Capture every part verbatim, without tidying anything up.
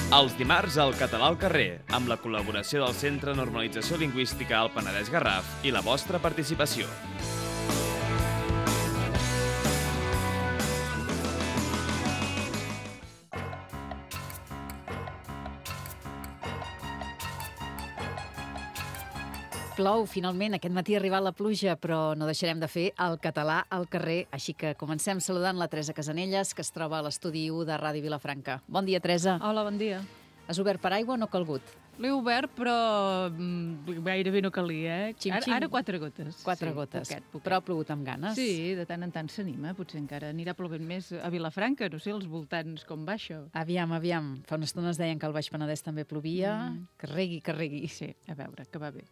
Els dimarts al Català al carrer, amb la col·laboració del Centre de Normalització Lingüística al Penedès Garraf i la vostra participació. Plou, finalment, aquest matí ha arribat la pluja, però no deixarem de fer el català al carrer, així que comencem saludant la Teresa Casanelles, que es troba a l'estudi u de Ràdio Vilafranca. Bon dia, Teresa. Hola, bon dia. Has obert per aigua o no ha calgut? L'he obert, però mm, gairebé no calia, eh? Xim, ara, xim. ara quatre gotes. Quatre sí, gotes, poquet, poquet. però ha plogut amb ganes. Sí, de tant en tant s'anima, potser encara anirà plovent més a Vilafranca, no sé, als voltants, com va això. Aviam, aviam. Fa unes estones deien que al Baix Penedès també plovia. Mm. Que regui, que regui. Sí, a veure, que va bé.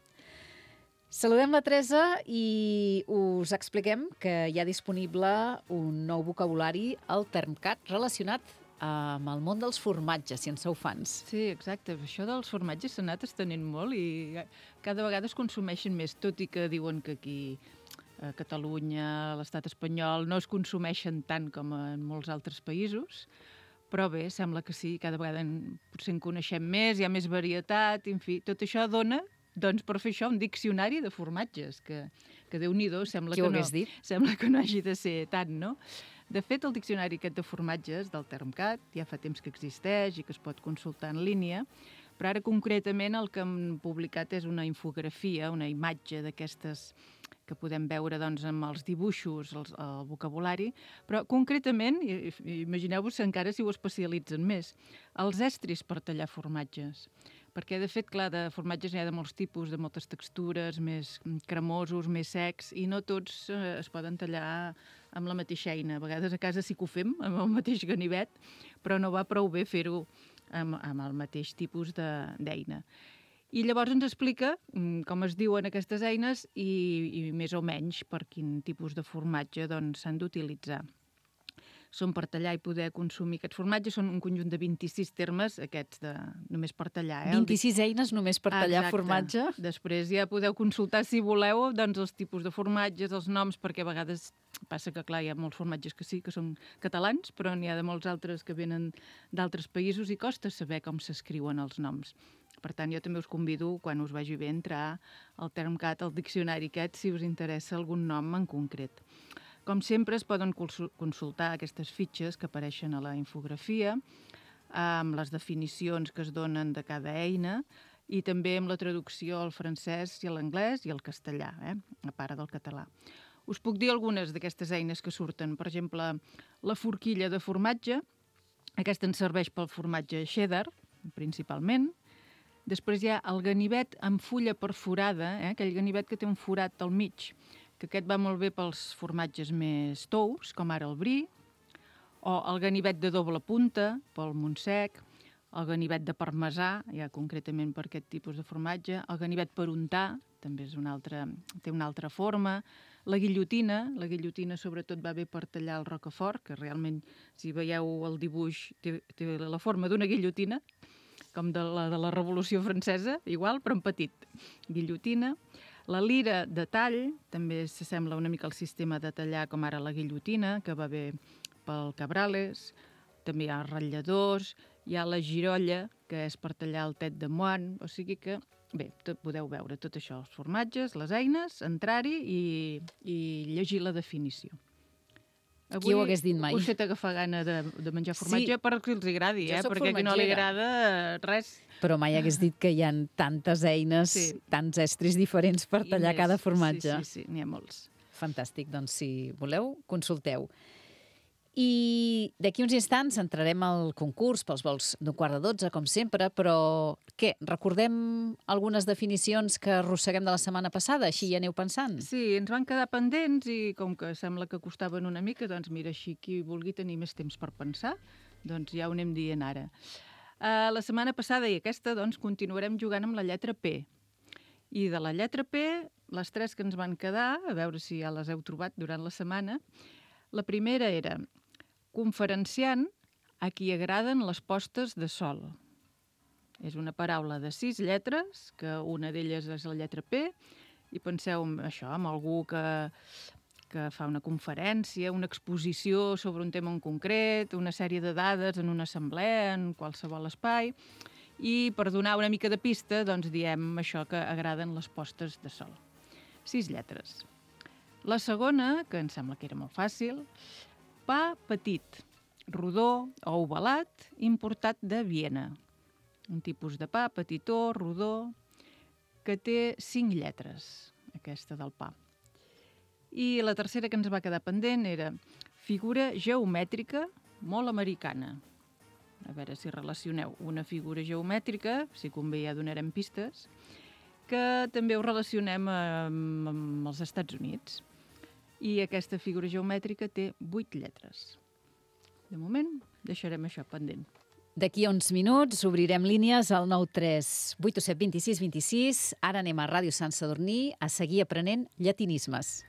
Saludem la Teresa i us expliquem que hi ha disponible un nou vocabulari, el TermCat, relacionat amb el món dels formatges, si en sou fans. Sí, exacte. Això dels formatges s'ha anat estenent molt i cada vegada es consumeixen més, tot i que diuen que aquí a Catalunya, a l'estat espanyol, no es consumeixen tant com en molts altres països, però bé, sembla que sí, cada vegada en, potser en coneixem més, hi ha més varietat, en fi, tot això dona doncs per fer això un diccionari de formatges, que, que Déu-n'hi-do, sembla, Qui que ho no, hagués dit? sembla que no hagi de ser tant, no? De fet, el diccionari aquest de formatges del TermCat ja fa temps que existeix i que es pot consultar en línia, però ara concretament el que hem publicat és una infografia, una imatge d'aquestes que podem veure doncs, amb els dibuixos, els, el vocabulari, però concretament, imagineu-vos encara si ho especialitzen més, els estris per tallar formatges. Perquè, de fet, clar, de formatges n'hi ha de molts tipus, de moltes textures, més cremosos, més secs, i no tots eh, es poden tallar amb la mateixa eina. A vegades a casa sí que ho fem, amb el mateix ganivet, però no va prou bé fer-ho amb, amb el mateix tipus d'eina. I llavors ens explica com es diuen aquestes eines i, i més o menys per quin tipus de formatge doncs, s'han d'utilitzar. Són per tallar i poder consumir aquests formatges, són un conjunt de vint-i-sis termes, aquests de només per tallar. Eh? vint-i-sis eines només per tallar Exacte. Formatge? Després ja podeu consultar, si voleu, doncs, els tipus de formatges, els noms, perquè a vegades passa que, clar, hi ha molts formatges que sí, que són catalans, però n'hi ha de molts altres que venen d'altres països i costa saber com s'escriuen els noms. Per tant, jo també us convido, quan us vagi bé, a entrar al TermCat, al diccionari aquest, si us interessa algun nom en concret. Com sempre, es poden consultar aquestes fitxes que apareixen a la infografia, amb les definicions que es donen de cada eina i també amb la traducció al francès i a l'anglès i al castellà, eh? a part del català. Us puc dir algunes d'aquestes eines que surten. Per exemple, la forquilla de formatge, aquesta ens serveix pel formatge cheddar, principalment. Després hi ha el ganivet amb fulla perforada, eh? aquell ganivet que té un forat al mig, que aquest va molt bé pels formatges més tous, com ara el brie, o el ganivet de doble punta, pel montsec, el ganivet de parmesà, ja concretament per aquest tipus de formatge, el ganivet per untar, també és una altra, té una altra forma, la guillotina, la guillotina sobretot va bé per tallar el rocafort, que realment, si veieu el dibuix, té, té la forma d'una guillotina, com de la, de la Revolució Francesa, igual, però en petit. Guillotina. La lira de tall, també s'assembla una mica al sistema de tallar com ara la guillotina, que va bé pel cabrales, també hi ha ratlladors, hi ha la girolla, que és per tallar el tet de moine, o sigui que, bé, tot, podeu veure tot això, els formatges, les eines, entrar-hi i, i llegir la definició. Avui Qui ho hagués dit mai? us he fet agafar gana de, de menjar formatge Sí. perquè els agradi, Jo eh? soc perquè a qui no li formatgera. agrada res. Però mai hagués dit que hi ha tantes eines, Sí. tants estris diferents per I tallar més. cada formatge. Sí, sí, sí, n'hi ha molts. Fantàstic, doncs si voleu, consulteu. I d'aquí uns instants entrarem al concurs pels vols d'un quart de dotze, com sempre, però què, recordem algunes definicions que arrosseguem de la setmana passada, així ja aneu pensant? Sí, ens van quedar pendents i com que sembla que costaven una mica, doncs mira, així qui vulgui tenir més temps per pensar, doncs ja ho anem dient ara. Uh, la setmana passada i aquesta, doncs, continuarem jugant amb la lletra P. I de la lletra P, les tres que ens van quedar, a veure si ja les heu trobat durant la setmana, la primera era conferenciant a qui agraden les postes de sol. És una paraula de sis lletres, que una d'elles és la lletra P, i penseu en això, en algú que, que fa una conferència, una exposició sobre un tema en concret, una sèrie de dades en una assemblea, en qualsevol espai, i per donar una mica de pista, doncs diem això que agraden les postes de sol. Sis lletres. La segona, que em sembla que era molt fàcil, pa petit, rodó o ovalat, importat de Viena. Un tipus de pa petitó, rodó, que té cinc lletres, aquesta del pa. I la tercera que ens va quedar pendent era figura geomètrica molt americana. A veure si relacioneu una figura geomètrica, si convé ja donarem pistes, que també ho relacionem amb, amb els Estats Units. I aquesta figura geomètrica té vuit lletres. De moment, deixarem això pendent. D'aquí a uns minuts obrirem línies al nou tres vuit set dos sis dos sis. Ara anem a Ràdio Sant Sadurní a seguir aprenent llatinismes.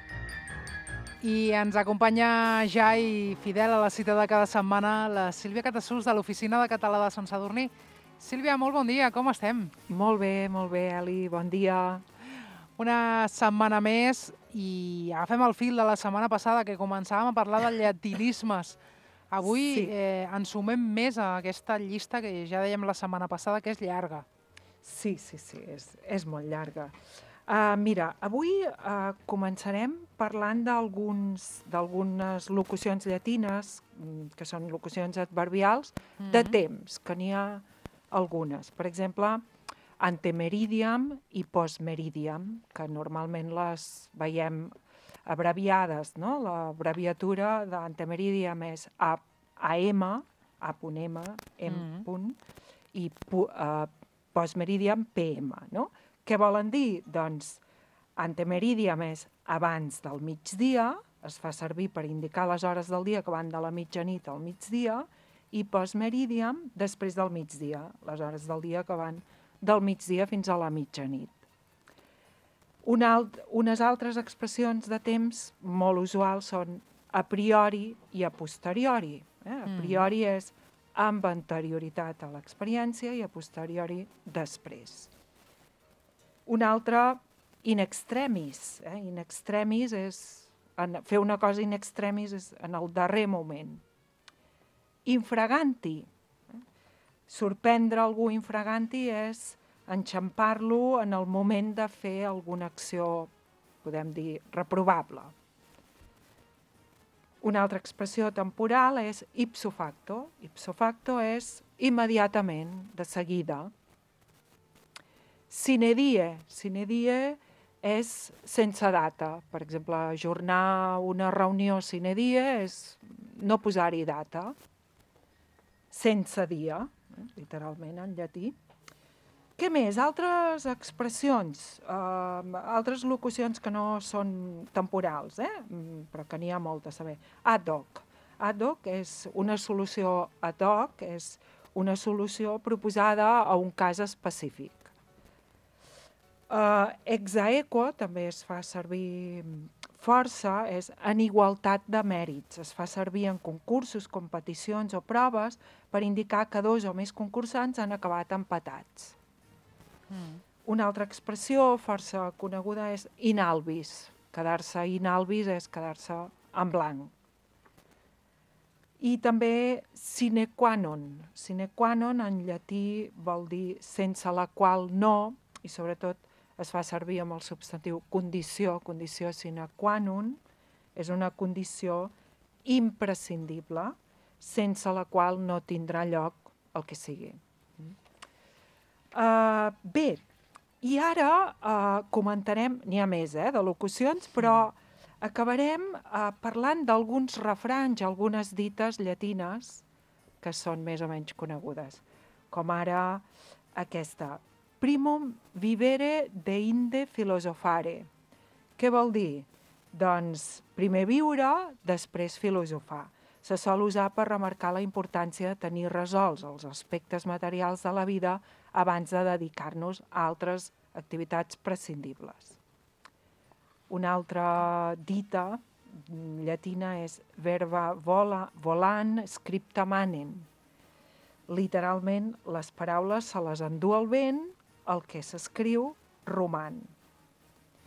I ens acompanya ja i fidel a la cita de cada setmana la Sílvia Catassús de l'Oficina de Català de Sant Sadurní. Sílvia, molt bon dia, com estem? Molt bé, molt bé, Eli, bon dia. Una setmana més i agafem el fil de la setmana passada que començàvem a parlar de llatinismes. Avui sí. eh, ens sumem més a aquesta llista que ja dèiem la setmana passada que és llarga. Sí, sí, sí, és, és molt llarga. Uh, mira, avui uh, començarem parlant d'algunes locucions llatines, que són locucions adverbials, mm-hmm. de temps, que n'hi ha algunes. Per exemple, antemeridiam i postmeridiam, que normalment les veiem abreviades, no? L'abreviatura d'antemeridiam és A M, A punt M, M punt, i uh, postmeridiam P M, no? Què volen dir? Doncs antemeridiam és abans del migdia, es fa servir per indicar les hores del dia que van de la mitjanit al migdia, i postmeridiam després del migdia, les hores del dia que van del migdia fins a la mitjanit. Una alt, unes altres expressions de temps molt usuals són a priori i a posteriori. Eh? A priori mm. és amb anterioritat a l'experiència i a posteriori després. Un altre, in extremis. Eh? In extremis és, en, fer una cosa in extremis és en el darrer moment. Infraganti. Eh? Sorprendre algú infraganti és enxampar-lo en el moment de fer alguna acció, podem dir, reprovable. Una altra expressió temporal és ipso facto. Ipso facto és immediatament, de seguida. Sine die. Sine die és sense data. Per exemple, ajornar una reunió sine die és no posar-hi data. Sense dia, eh? Literalment en llatí. Què més? Altres expressions, uh, altres locucions que no són temporals, eh? Però que n'hi ha moltes, a saber. Ad hoc. Ad hoc és una solució ad hoc, és una solució proposada a un cas específic. Uh, ex aequo també es fa servir força, és en igualtat de mèrits. Es fa servir en concursos, competicions o proves per indicar que dos o més concursants han acabat empatats. Mm. Una altra expressió força coneguda és in albis. Quedar-se in albis és quedar-se en blanc. I també sine qua non. Sine qua non en llatí vol dir sense la qual no, i sobretot es fa servir amb el substantiu condició, condició sine qua non, és una condició imprescindible, sense la qual no tindrà lloc el que sigui. Uh, bé, i ara uh, comentarem, n'hi ha més eh, de locucions, però acabarem uh, parlant d'alguns refranys, algunes dites llatines que són més o menys conegudes, com ara aquesta. Primum vivere deinde filosofare. Què vol dir? Doncs primer viure, després filosofar. Se sol usar per remarcar la importància de tenir resolts els aspectes materials de la vida abans de dedicar-nos a altres activitats prescindibles. Una altra dita llatina és verba vola, volant scripta manen. Literalment, les paraules se les endú el vent, el que s'escriu roman.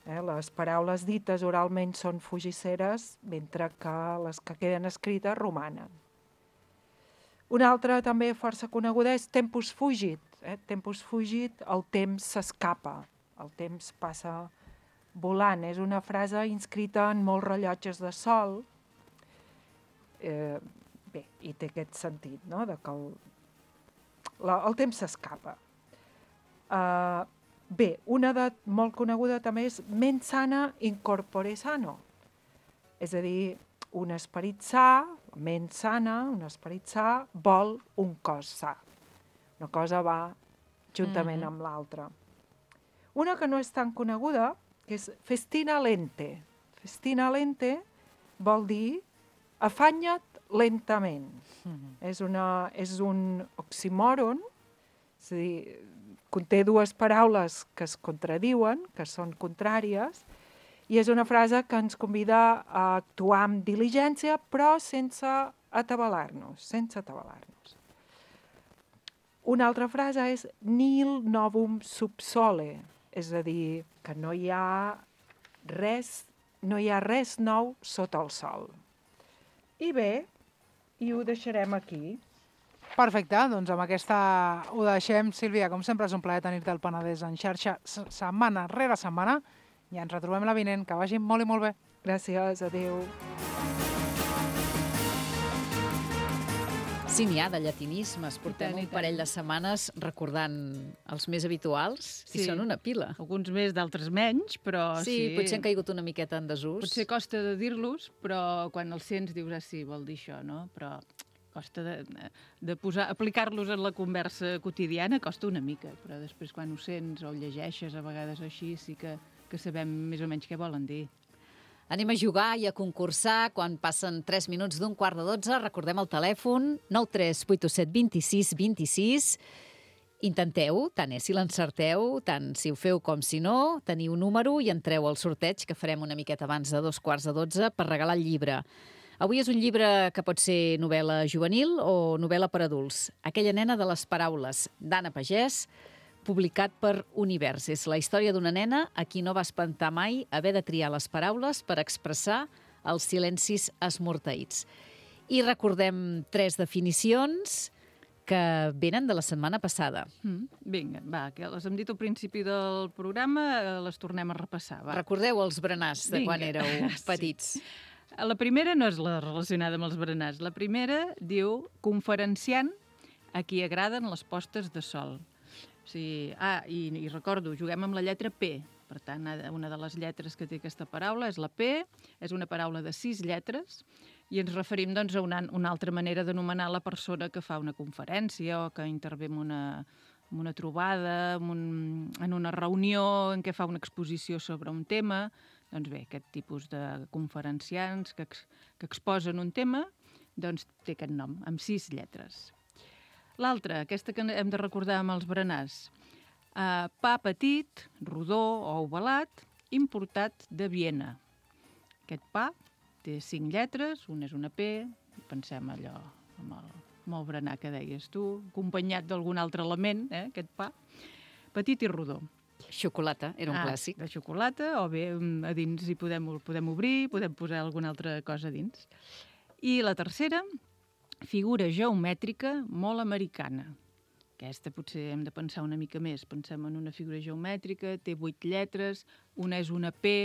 Eh? Les paraules dites oralment són fugisseres, mentre que les que queden escrites romanen. Una altra també força coneguda és tempus fugit. Eh? Tempus fugit, el temps s'escapa, el temps passa volant. És una frase inscrita en molts rellotges de sol. Eh, bé, i té aquest sentit, no?, de que el, la, el temps s'escapa. Uh, bé, una de molt coneguda també és mens sana in corpore sano. És a dir, un esperit sa, ment sana, un esperit sa, vol un cos sa. Una cosa va juntament mm-hmm. amb l'altra. Una que no és tan coneguda, que és festina lente. Festina lente vol dir afanya't lentament. Mm-hmm. És, una, és un oxímoron, és a dir, conté dues paraules que es contradiuen, que són contràries, i és una frase que ens convida a actuar amb diligència, però sense atabalar-nos, sense atabalar-nos. Una altra frase és nil novum sub sole, és a dir, que no hi ha res, no hi ha res nou sota el sol. I bé, i ho deixarem aquí. Perfecte, doncs amb aquesta ho deixem. Sílvia, com sempre és un plaer tenir-te al Penedès en xarxa setmana rere setmana i ens retrobem la vinent. Que vagi molt i molt bé. Gràcies, adeu. Sí, n'hi ha de llatinismes. Portem un parell de setmanes recordant els més habituals i són una pila. Alguns més, d'altres menys, però sí. Sí, potser han caigut una miqueta en desús. Potser costa de dir-los, però quan els sents dius, ah, sí, vol dir això, no? Però costa de, de posar, aplicar-los en la conversa quotidiana, costa una mica, però després quan ho sents o llegeixes a vegades així sí que, que sabem més o menys què volen dir. Anem a jugar i a concursar quan passen tres minuts d'un quart de dotze. Recordem el telèfon nou tres vuit set dos sis dos sis. Intenteu, tant és si l'encerteu, tant si ho feu com si no, teniu un número i entreu al sorteig que farem una miqueta abans de dos quarts de dotze per regalar el llibre. Avui és un llibre que pot ser novel·la juvenil o novel·la per adults. Aquella nena de les paraules, d'Anna Pagès, publicat per Univers. És la història d'una nena a qui no va espantar mai haver de triar les paraules per expressar els silencis esmorteïts. I recordem tres definicions que venen de la setmana passada. Mm, vinga, va, que les hem dit al principi del programa, les tornem a repassar. Va. Recordeu els berenars de vinga. Quan éreu petits. Sí. La primera no és la relacionada amb els berenars. La primera diu conferenciant a qui agraden les postes de sol. Sí. Ah, i, i recordo, juguem amb la lletra P. Per tant, una de les lletres que té aquesta paraula és la P, és una paraula de sis lletres, i ens referim doncs, a una, una altra manera d'anomenar la persona que fa una conferència o que intervé en una, en una trobada, en, un, en una reunió en què fa una exposició sobre un tema. Doncs bé, aquest tipus de conferenciants que, ex, que exposen un tema, doncs té aquest nom, amb sis lletres. L'altra, aquesta que hem de recordar amb els berenars, uh, pa petit, rodó o ovalat, importat de Viena. Aquest pa té cinc lletres, una és una P, pensem allò amb el, amb el berenar que deies tu, acompanyat d'algun altre element, eh, aquest pa, petit i rodó. Xocolata, era un ah, clàssic. De xocolata, o bé a dins hi podem, podem obrir, podem posar alguna altra cosa a dins. I la tercera, figura geomètrica molt americana. Aquesta potser hem de pensar una mica més. Pensem en una figura geomètrica, té vuit lletres, una és una P,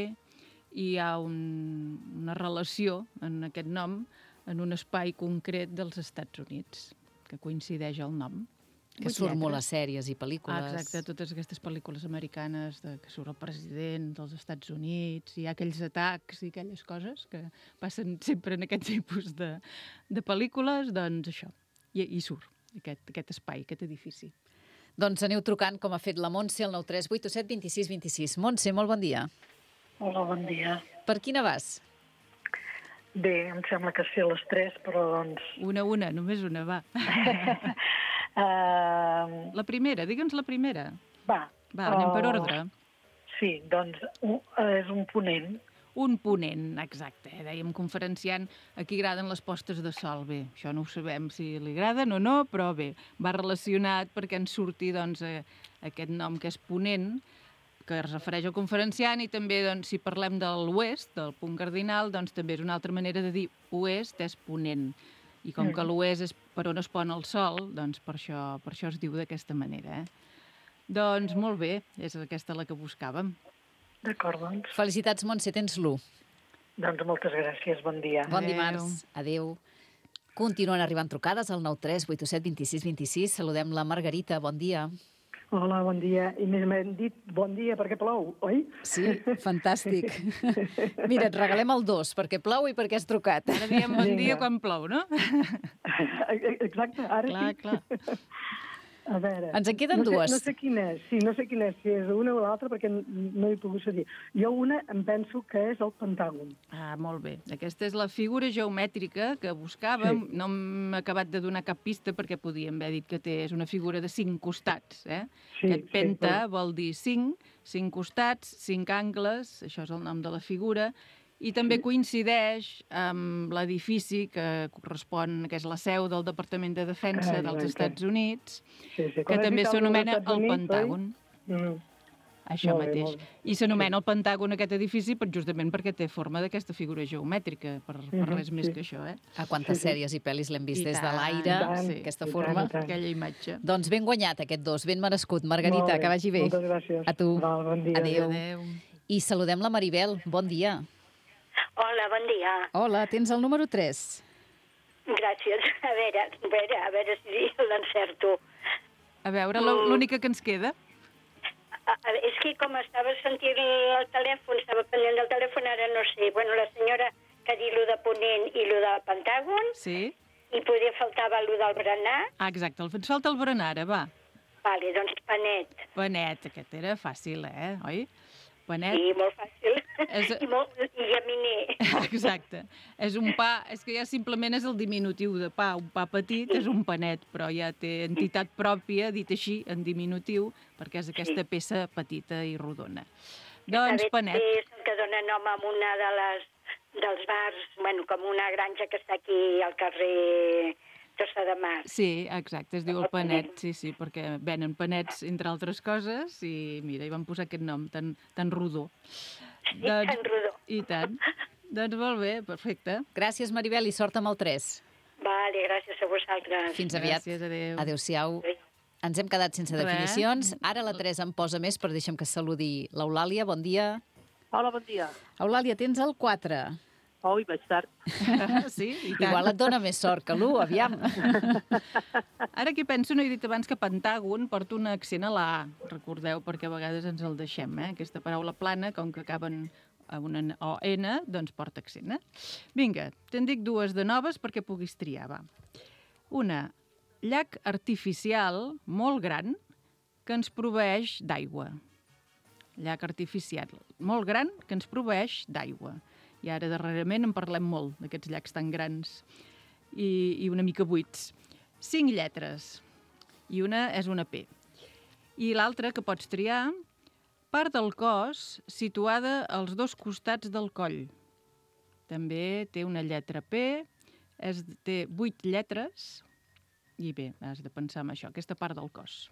i hi ha un, una relació en aquest nom en un espai concret dels Estats Units, que coincideix el nom. Que surt molt a sèries i pel·lícules. Ah, exacte, totes aquestes pel·lícules americanes de, que surt el president dels Estats Units, hi ha aquells atacs i aquelles coses que passen sempre en aquest tipus de, de pel·lícules, doncs això, i, i surt aquest, aquest espai, aquest edifici. Doncs aneu trucant, com ha fet la Montse, al nou tres vuit set dos sis dos sis. Montse, molt bon dia. Hola, bon dia. Per quina vas? Bé, em sembla que sé les tres, però doncs... Una, una, només una, va. Uh, la primera, digue'ns la primera. Va. Va, anem uh, per ordre. Sí, doncs un, és un ponent. Un ponent, exacte. Eh? Dèiem conferenciant a qui agraden les postes de sol. Bé, això no ho sabem si li agraden o no, però bé, va relacionat perquè ens surti doncs, eh, aquest nom que és ponent, que es refereix al conferenciant, i també, doncs, si parlem de l'oest, del punt cardinal, doncs també és una altra manera de dir oest és ponent. I com Mm. que l'oest és per on es pon el sol, doncs per això, per això es diu d'aquesta manera. Eh? Doncs molt bé, és aquesta la que buscàvem. D'acord, doncs. Felicitats, Montse, tens l'u. Doncs moltes gràcies, bon dia. Bon Adéu. dimarts. Adéu. Continuen arribant trucades al nou tres vuit set dos sis dos sis. Saludem la Margarita, bon dia. Hola, bon dia. I més m'han dit bon dia perquè plou, oi? Sí, fantàstic. Mira, et regalem el dos, perquè plou i perquè has trucat. Ara diem bon Vinga. dia quan plou, no? Exacte, ara Clar, sí. clar. A veure... Ens en queden no sé, dues. No sé quina és, sí, no sé quina és, si és una o l'altra, perquè n- no hi he pogut dir. Jo una em penso que és el pentàgon. Ah, molt bé. Aquesta és la figura geomètrica que buscàvem. Sí. No hem acabat de donar cap pista perquè podíem haver dit que té, és una figura de cinc costats. Eh? Sí, Aquest penta sí, vol dir cinc, cinc costats, cinc angles, això és el nom de la figura, i també coincideix amb l'edifici que correspon, que és la seu del Departament de Defensa Ah, dels exacte. Estats Units, Sí, sí. que Com has també dit, el s'anomena dels Estats el Units, Pentàgon. oi? Mm. Això Molt bé, mateix. molt bé. I s'anomena el Pentàgon aquest edifici per, justament perquè té forma d'aquesta figura geomètrica, per, per Mhm, res més sí. que això, eh? A quantes Sí, sí. sèries i pel·lis l'hem vist I des de tant, l'aire, i tant, aquesta i forma. tant, i tant. Aquella imatge. Doncs ben guanyat aquest dos, ben merescut. Molt Margarita, bé, que vagi bé. Moltes gràcies. A tu. Val, bon dia. Adéu. Adéu. I saludem la Maribel, bon dia. Hola, bon dia. Hola, tens el número tres. Gràcies. A veure, a veure, a veure si l'encerto. A veure, l'ú- l'única que ens queda. A- a- És que com estava sentint el telèfon, estava pendent del telèfon, ara no sé. Bueno, la senyora que ha dit lo de Ponent i lo de Pentàgon, Sí? i poder faltava lo del berenar. Ah, exacte, el ens falta el berenar, ara, va. Vale, doncs panet. Panet, aquest era fàcil, eh? Oi? Panet. Sí, molt fàcil. És- I, molt, i llaminer. Exacte. És un pa, és que ja simplement és el diminutiu de pa, un pa petit és un panet, però ja té entitat pròpia, dit així, en diminutiu, perquè és aquesta peça petita i rodona. Doncs panet. És el que dona nom a una de les, dels bars, bueno, com una granja que està aquí al carrer Tossa de Mar. Sí, exacte, es diu el panet, sí, sí, perquè venen panets, entre altres coses, i mira, hi van posar aquest nom tan, tan rodó. Sí, tan rodó. I tant. Doncs molt bé, perfecte. Gràcies, Maribel, i sort amb el tres. Vale, gràcies a vosaltres. Fins aviat. Gràcies, adéu. Adéu-siau. Adéu. Ens hem quedat sense Res. definicions. Ara la tres em posa més, però deixa'm que saludi l'Eulàlia. Bon dia. Hola, bon dia. Eulàlia, tens el quatre. Oi, vaig tard. Sí, i tant. Igual et dona més sort que l'u, aviam. Ara que penso, no he dit abans que pentàgon porta un accent a la A, recordeu, perquè a vegades ens el deixem, eh? Aquesta paraula plana, com que acaben a una O N, doncs porta accent, eh? Vinga, te'n dic dues de noves perquè puguis triar, va. Una, llac artificial molt gran que ens proveeix d'aigua. Llac artificial molt gran que ens proveeix d'aigua. I ara darrerament en parlem molt, d'aquests llacs tan grans i, i una mica buits. Cinc lletres, i una és una P. I l'altra, que pots triar, part del cos situada als dos costats del coll. També té una lletra P, és, té vuit lletres, i bé, has de pensar en això, aquesta part del cos.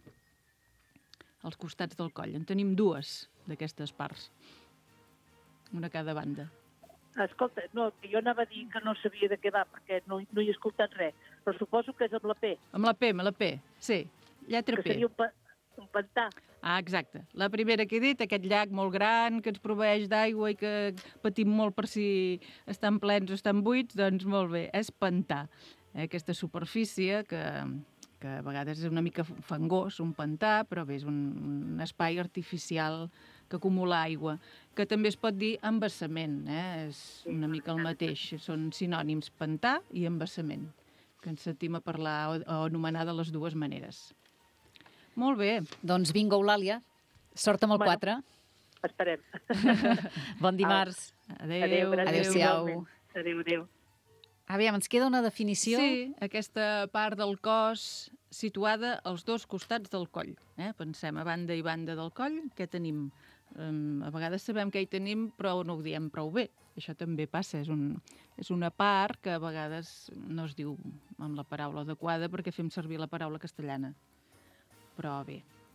Als costats del coll. En tenim dues d'aquestes parts. Una a cada banda. Escolta, no, que jo anava a dir que no sabia de què va, perquè no, no hi he escoltat res, però suposo que és amb la P, Amb la P, amb la P, sí. Lletra que P. seria un, pa, un pantà. Ah, exacte. La primera que he dit, aquest llac molt gran que ens proveeix d'aigua i que patim molt per si estan plens o estan buits, doncs molt bé, és pantà. Eh, aquesta superfície que, que a vegades és una mica fangós, un pantà, però bé, és un, un espai artificial que acumula aigua, que també es pot dir embassament, eh? És una mica el mateix, són sinònims pantà i embassament, que ens sentim a parlar o, o anomenar de les dues maneres. Molt bé. Doncs vinga, Eulàlia. Sort amb el Bueno. quatre. Esperem. Bon dimarts. Adéu. gràcies. Adéu-siau. igualment. Adéu, adéu. Aviam, ens queda una definició. Sí, aquesta part del cos situada als dos costats del coll. Eh? Pensem a banda i banda del coll, què tenim? Um, a vegades sabem què hi tenim, però no ho diem prou bé. Això també passa, és, un, és una part que a vegades no es diu amb la paraula adequada perquè fem servir la paraula castellana. Però bé,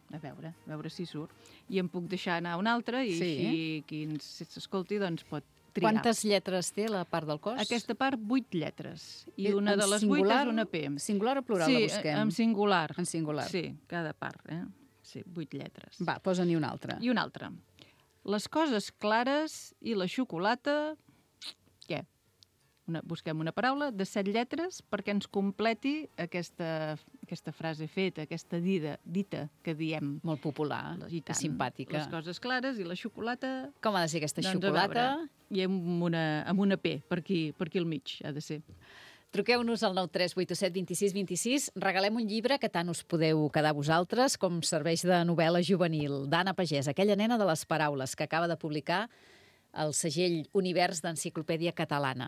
a veure, a veure si surt. I em puc deixar anar una altra i Sí. així qui ens s'escolti doncs pot triar. Quantes lletres té la part del cos? Aquesta part, vuit lletres. I Eh, una en de les singular- vuit és una P. Singular o plural sí, la busquem? en singular. En singular. Sí, cada part, eh? Sí, vuit lletres. Va, posa-n'hi una altra. I una altra. Les coses clares i la xocolata... Què? Una, busquem una paraula de set lletres perquè ens completi aquesta, aquesta frase feta, aquesta dida, dita que diem. Molt popular I i tant. simpàtica. Les coses clares i la xocolata... Com ha de ser aquesta doncs, a xocolata? veure, I amb una, amb una P, per aquí, per aquí al mig, ha de ser. Truqueu-nos al nou tres vuit set dos sis dos sis. Regalem un llibre que tant us podeu quedar vosaltres com serveix de novel·la juvenil d'Anna Pagès, aquella nena de les paraules que acaba de publicar el segell Univers d'Enciclopèdia Catalana.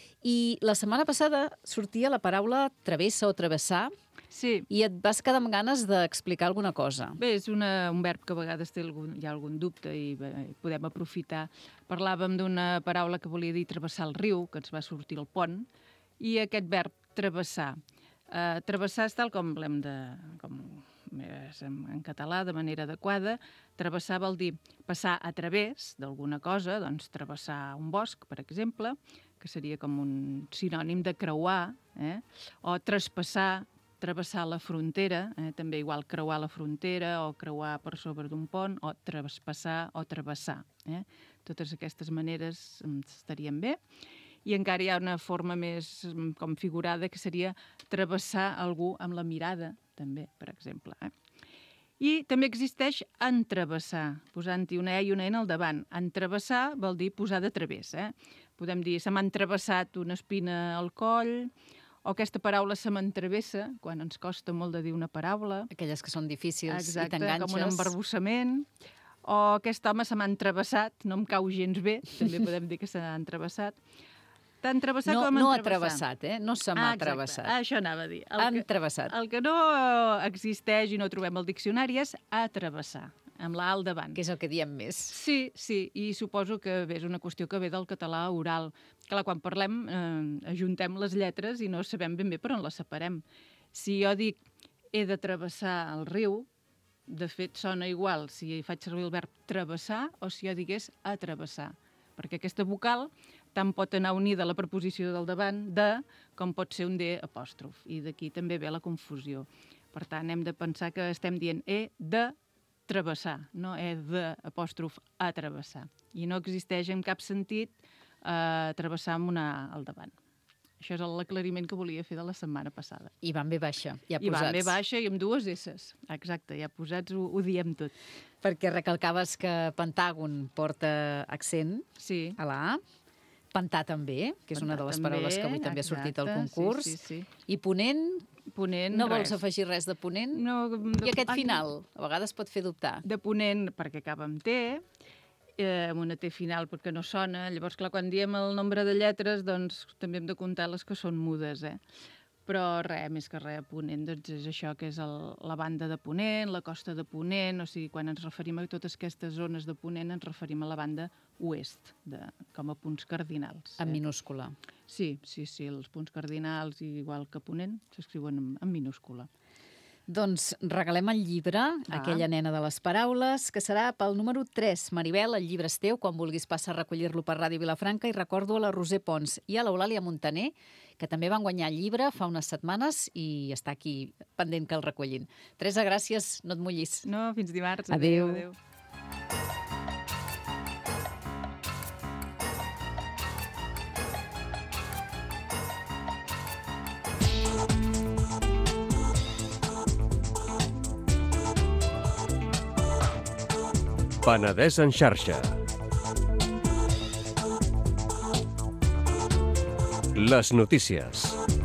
I la setmana passada sortia la paraula travessa o travessar Sí. i et vas quedar amb ganes d'explicar alguna cosa. Bé, és una, un verb que a vegades té algun, hi ha algun dubte i bé, podem aprofitar. Parlàvem d'una paraula que volia dir travessar el riu, que ens va sortir el pont, i aquest verb travessar. Uh, travessar és tal com l'hem de... Com és en, en català, de manera adequada. Travessar vol dir passar a través d'alguna cosa, doncs travessar un bosc, per exemple, que seria com un sinònim de creuar, eh? O traspassar, travessar la frontera, eh? També igual creuar la frontera o creuar per sobre d'un pont, o traspassar o travessar. Eh? Totes aquestes maneres estarien bé. I encara hi ha una forma més com figurada que seria travessar algú amb la mirada, també, per exemple. Eh? I també existeix entravessar, posant-hi una E i una N al davant. Entravessar vol dir posar de través. Eh? Podem dir, se m'ha entravessat una espina al coll, o aquesta paraula se m'entravessa, quan ens costa molt de dir una paraula. Aquelles que són difícils Exacte, i t'enganxes. com un embarbussament. O aquest home se m'ha entravessat, no em cau gens bé, també podem dir que s'ha entravessat. Tant travessar No, com no ha entravessar. travessat, eh? No se m'ha Ah, exacte. travessat. Ah, això anava a dir. El Han que, travessat. el que no existeix i no trobem al diccionari és atravessar, amb la A al davant. Que és el que diem més. Sí, sí, i suposo que bé, és una qüestió que ve del català oral. Clar, quan parlem, eh, ajuntem les lletres i no sabem ben bé per on les separem. Si jo dic he de travessar el riu, de fet sona igual si faig servir el verb travessar o si jo digués atravessar, perquè aquesta vocal tant pot anar unida a la preposició del davant, de, com pot ser un D apòstrof. I d'aquí també ve la confusió. Per tant, hem de pensar que estem dient he de travessar, no he de apòstrof a travessar. I no existeix en cap sentit eh, travessar amb una A al davant. Això és l'aclariment que volia fer de la setmana passada. I van bé baixa, ja I posats. va bé baixa i amb dues esses. Exacte, ja posats ho, ho diem tot. Perquè recalcaves que pentàgon porta accent Sí. a la A. Pantà també, que és una de les Pantà paraules que avui també, també ha sortit al exacte, concurs. sí, sí, sí. I ponent, Ponent, no res. vols afegir res de ponent? No, I aquest ah, final, a vegades pot fer dubtar. De ponent, perquè acaba amb T, eh, amb una T final perquè no sona. Llavors, clar, quan diem el nombre de lletres, doncs també hem de comptar les que són mudes, eh? Però res, més que res, Ponent, doncs és això que és el, la banda de Ponent, la costa de Ponent, o sigui, quan ens referim a totes aquestes zones de Ponent ens referim a la banda oest, de, com a punts cardinals. En minúscula. Sí, sí, sí, els punts cardinals, igual que Ponent, s'escriuen en, en minúscula. Doncs regalem el llibre, ah. Aquella nena de les paraules, que serà pel número tres. Maribel, el llibre és teu, quan vulguis passa a recollir-lo per Ràdio Vilafranca, i recordo a la Roser Pons i a l'Eulàlia Montaner, que també van guanyar el llibre fa unes setmanes i està aquí pendent que el recullin. Teresa, gràcies, no et mullis. No, fins dimarts. Adéu. Adéu. Penedès en xarxa. Les notícies.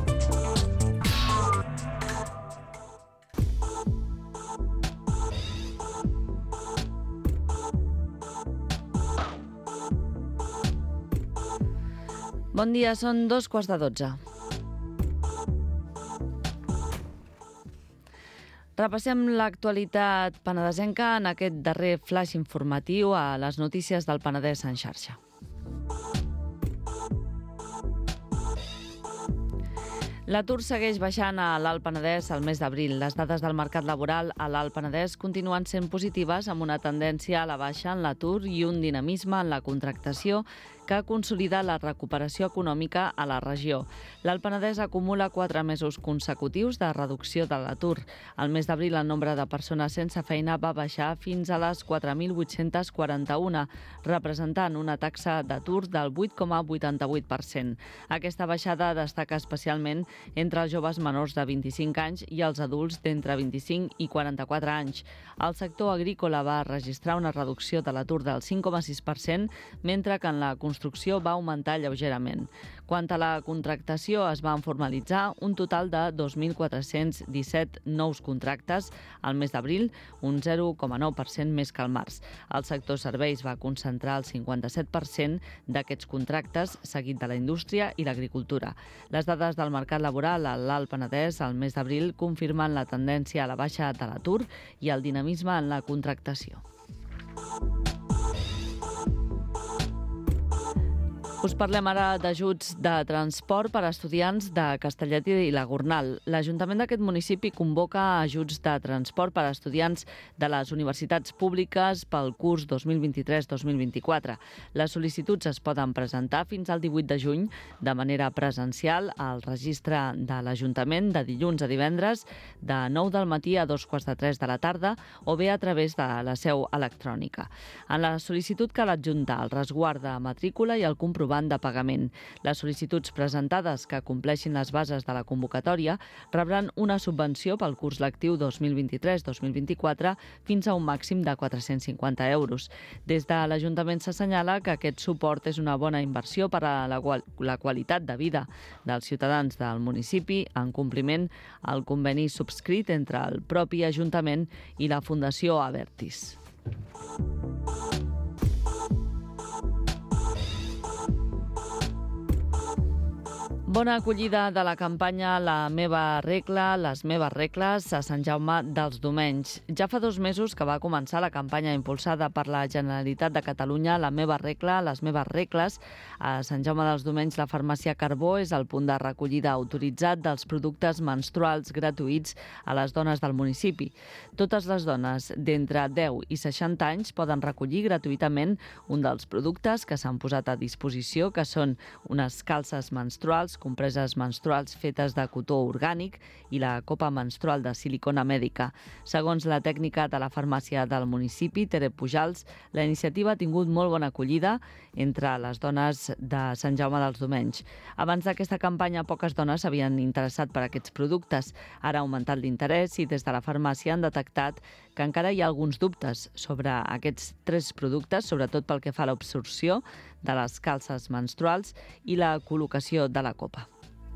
Bon dia, són dos quarts de dotze. Repassem l'actualitat penedesenca en aquest darrer flash informatiu a les notícies del Penedès en xarxa. L'atur segueix baixant a l'Alt Penedès al mes d'abril. Les dades del mercat laboral a l'Alt Penedès continuen sent positives, amb una tendència a la baixa en l'atur i un dinamisme en la contractació que consolida la recuperació econòmica a la regió. L'Alt Penedès acumula quatre mesos consecutius de reducció de l'atur. Al mes d'abril, el nombre de persones sense feina va baixar fins a les quatre mil vuit-cents quaranta-un, representant una taxa d'atur del vuit coma vuitanta-vuit per cent. Aquesta baixada destaca especialment entre els joves menors de vint-i-cinc anys i els adults d'entre vint-i-cinc i quaranta-quatre anys. El sector agrícola va registrar una reducció de l'atur del cinc coma sis per cent, mentre que en la construcció va augmentar lleugerament. Quant a la contractació, es van formalitzar un total de dos mil quatre-cents disset nous contractes al mes d'abril, un zero coma nou per cent més que al març. El sector serveis va concentrar el cinquanta-set per cent d'aquests contractes, seguit de la indústria i l'agricultura. Les dades del mercat laboral a l'Alt Penedès al mes d'abril confirmen la tendència a la baixa de l'atur i el dinamisme en la contractació. Us parlem ara d'ajuts de transport per a estudiants de Castellet i la Gornal. L'Ajuntament d'aquest municipi convoca ajuts de transport per a estudiants de les universitats públiques pel curs dos mil vint-i-tres dos mil vint-i-quatre. Les sol·licituds es poden presentar fins al divuit de juny de manera presencial al registre de l'Ajuntament de dilluns a divendres de nou del matí a dos quarts de tres de la tarda o bé a través de la seu electrònica. En la sol·licitud cal adjuntar el resguard de matrícula i el comprovant de pagament. Les sol·licituds presentades que compleixin les bases de la convocatòria rebran una subvenció pel curs lectiu dos mil vint-i-tres dos mil vint-i-quatre fins a un màxim de quatre-cents cinquanta euros. Des de l'Ajuntament s'assenyala que aquest suport és una bona inversió per a la, la qualitat de vida dels ciutadans del municipi, en compliment al conveni subscrit entre el propi Ajuntament i la Fundació Abertis. Bona acollida de la campanya La meva regla, les meves regles a Sant Jaume dels Domenys. Ja fa dos mesos que va començar la campanya impulsada per la Generalitat de Catalunya La meva regla, les meves regles. A Sant Jaume dels Domenys la farmàcia Carbó és el punt de recollida autoritzat dels productes menstruals gratuïts a les dones del municipi. Totes les dones d'entre deu i seixanta anys poden recollir gratuïtament un dels productes que s'han posat a disposició, que són unes calces menstruals, compreses menstruals fetes de cotó orgànic i la copa menstrual de silicona mèdica. Segons la tècnica de la farmàcia del municipi, Tere Pujals, la iniciativa ha tingut molt bona acollida entre les dones de Sant Jaume dels Domenys. Abans d'aquesta campanya, poques dones s'havien interessat per aquests productes. Ara ha augmentat l'interès i des de la farmàcia han detectat que encara hi ha alguns dubtes sobre aquests tres productes, sobretot pel que fa a l'absorció de les calces menstruals i la col·locació de la copa.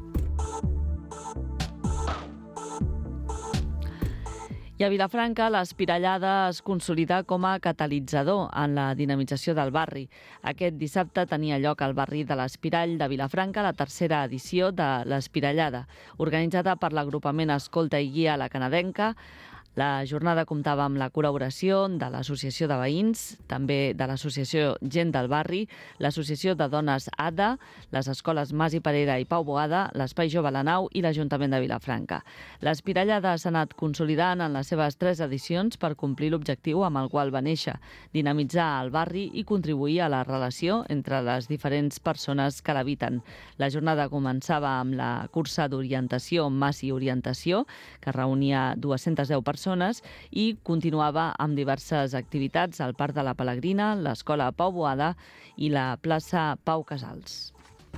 I a Vilafranca, l'espirallada es consolida com a catalitzador en la dinamització del barri. Aquest dissabte tenia lloc al barri de l'Espirall de Vilafranca la tercera edició de l'Espirallada, organitzada per l'agrupament Escolta i Guia a la Canadenca. La jornada comptava amb la col·laboració de l'Associació de Veïns, també de l'Associació Gent del Barri, l'Associació de Dones A D A, les escoles Mas i Parera i Pau Boada, l'Espai Jove La Nau i l'Ajuntament de Vilafranca. L'espirallada s'ha anat consolidant en les seves tres edicions per complir l'objectiu amb el qual va néixer, dinamitzar el barri i contribuir a la relació entre les diferents persones que l'habiten. La jornada començava amb la cursa d'orientació Mas i Orientació, que reunia dues-centes deu persones, persones i continuava amb diverses activitats al Parc de la Pelegrina, l'Escola Pau Boada i la plaça Pau Casals.